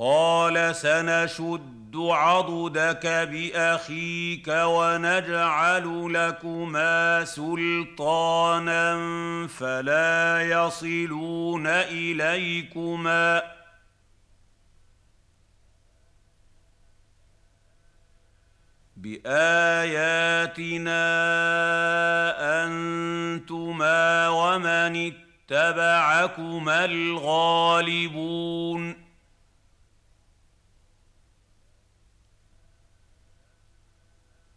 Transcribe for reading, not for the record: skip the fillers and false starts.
قال سنشد عضدك بأخيك ونجعل لكما سلطانا فلا يصلون إليكما بآياتنا أنتما ومن اتبعكما الغالبون